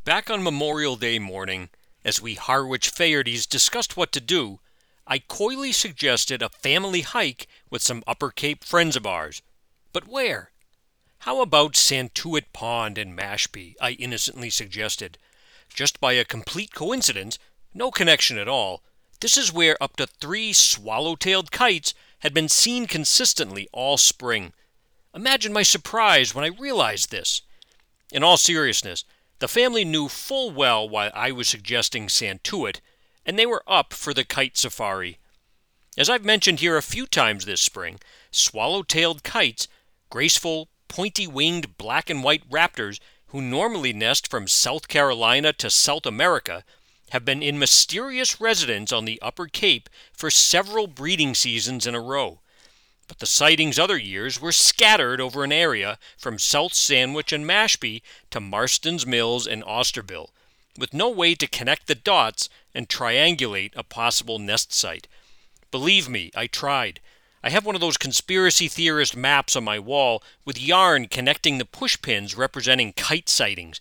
Back on Memorial Day morning, as we Harwich Fahertys discussed what to do, I coyly suggested a family hike with some Upper Cape friends of ours. But where? How about Santuit Pond in Mashpee, I innocently suggested. Just by a complete coincidence, no connection at all, this is where up to 3 swallow-tailed kites had been seen consistently all spring. Imagine my surprise when I realized this. In all seriousness, the family knew full well why I was suggesting Santuit, and they were up for the kite safari. As I've mentioned here a few times this spring, swallow-tailed kites, graceful, pointy-winged black and white raptors who normally nest from South Carolina to South America, have been in mysterious residence on the Upper Cape for several breeding seasons in a row. But the sightings other years were scattered over an area from South Sandwich and Mashpee to Marston's Mills and Osterville, with no way to connect the dots and triangulate a possible nest site. Believe me, I tried. I have one of those conspiracy theorist maps on my wall with yarn connecting the pushpins representing kite sightings.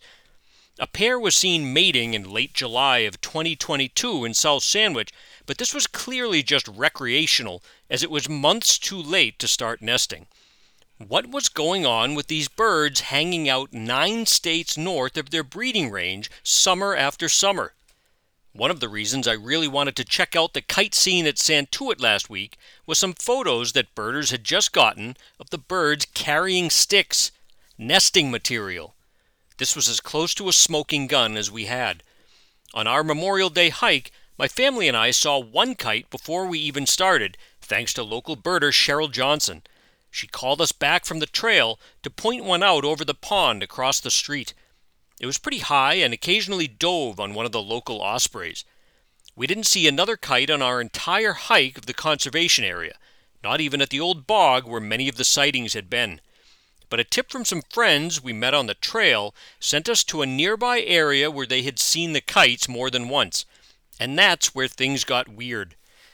A pair was seen mating in late July of 2022 in South Sandwich, but this was clearly just recreational, as it was months too late to start nesting. What was going on with these birds hanging out 9 states north of their breeding range summer after summer? One of the reasons I really wanted to check out the kite scene at Santuit last week was some photos that birders had just gotten of the birds carrying sticks, nesting material. This was as close to a smoking gun as we had. On our Memorial Day hike, my family and I saw one kite before we even started, thanks to local birder Cheryl Johnson. She called us back from the trail to point one out over the pond across the street. It was pretty high and occasionally dove on one of the local ospreys. We didn't see another kite on our entire hike of the conservation area, not even at the old bog where many of the sightings had been. But a tip from some friends we met on the trail sent us to a nearby area where they had seen the kites more than once. And that's where things got weird.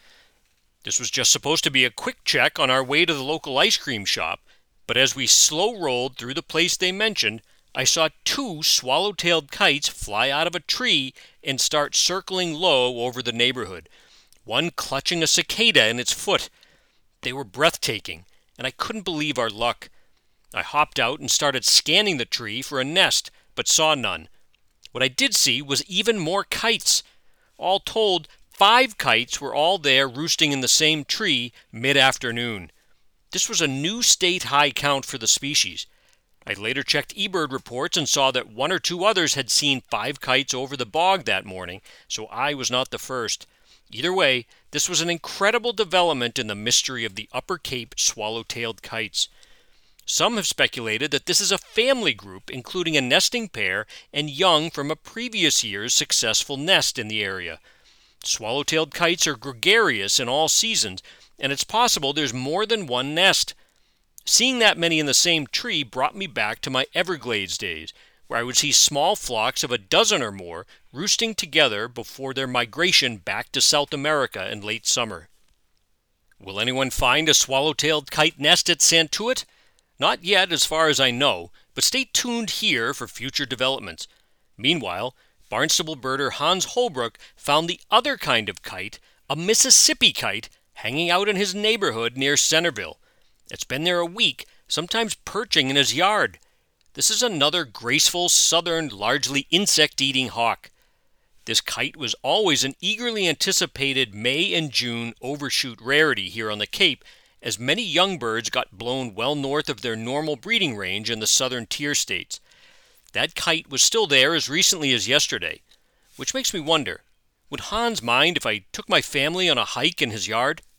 This was just supposed to be a quick check on our way to the local ice cream shop, but as we slow rolled through the place they mentioned, I saw 2 swallow-tailed kites fly out of a tree and start circling low over the neighborhood, one clutching a cicada in its foot. They were breathtaking, and I couldn't believe our luck. I hopped out and started scanning the tree for a nest, but saw none. What I did see was even more kites. All told, 5 kites were all there roosting in the same tree mid-afternoon. This was a new state high count for the species. I later checked eBird reports and saw that 1 or 2 others had seen 5 kites over the bog that morning, so I was not the first. Either way, this was an incredible development in the mystery of the Upper Cape swallow-tailed kites. Some have speculated that this is a family group, including a nesting pair and young from a previous year's successful nest in the area. Swallow-tailed kites are gregarious in all seasons, and it's possible there's more than one nest. Seeing that many in the same tree brought me back to my Everglades days, where I would see small flocks of a dozen or more roosting together before their migration back to South America in late summer. Will anyone find a swallow-tailed kite nest at Santuit? Not yet, as far as I know, but stay tuned here for future developments. Meanwhile, Barnstable birder Hans Holbrook found the other kind of kite, a Mississippi kite, hanging out in his neighborhood near Centerville. It's been there a week, sometimes perching in his yard. This is another graceful, southern, largely insect-eating hawk. This kite was always an eagerly anticipated May and June overshoot rarity here on the Cape, as many young birds got blown well north of their normal breeding range in the southern tier states. That kite was still there as recently as yesterday, which makes me wonder, would Hans mind if I took my family on a hike in his yard?